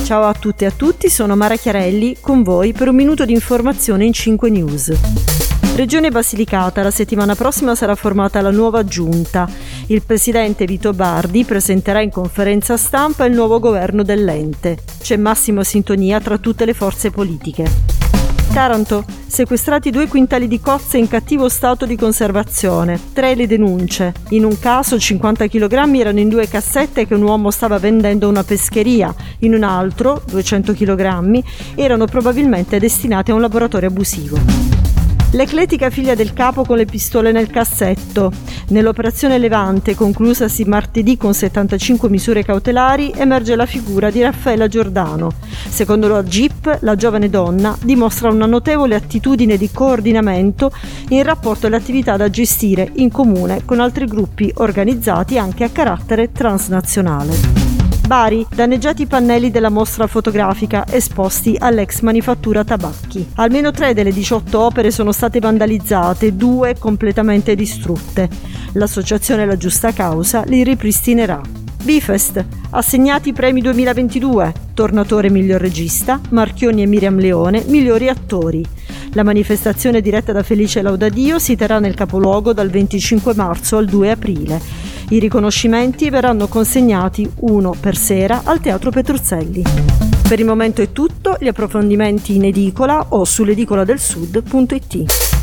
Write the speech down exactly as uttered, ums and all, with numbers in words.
Ciao a tutte e a tutti, sono Mara Chiarelli con voi per un minuto di informazione in cinque News. Regione Basilicata, la settimana prossima sarà formata la nuova giunta. Il presidente Vito Bardi presenterà in conferenza stampa il nuovo governo dell'ente. C'è massima sintonia tra tutte le forze politiche. Taranto, sequestrati due quintali di cozze in cattivo stato di conservazione. Tre le denunce. In un caso cinquanta chilogrammi erano in due cassette che un uomo stava vendendo a una pescheria. In un altro, duecento chilogrammi, erano probabilmente destinati a un laboratorio abusivo. L'eclettica figlia del capo con le pistole nel cassetto. Nell'operazione Levante, conclusasi martedì con settantacinque misure cautelari, emerge la figura di Raffaella Giordano. Secondo la G I P, la giovane donna dimostra una notevole attitudine di coordinamento in rapporto alle attività da gestire in comune con altri gruppi organizzati anche a carattere transnazionale. Bari, danneggiati i pannelli della mostra fotografica esposti all'ex manifattura tabacchi. Almeno tre delle diciotto opere sono state vandalizzate, due completamente distrutte. L'associazione La Giusta Causa li ripristinerà. Bifest, assegnati i premi duemilaventidue, Tornatore miglior regista, Marchionni e Miriam Leone migliori attori. La manifestazione diretta da Felice Laudadio si terrà nel capoluogo dal venticinque marzo al due aprile. I riconoscimenti verranno consegnati uno per sera al Teatro Petruzzelli. Per il momento è tutto, gli approfondimenti in edicola o sull'edicoladelsud punto it.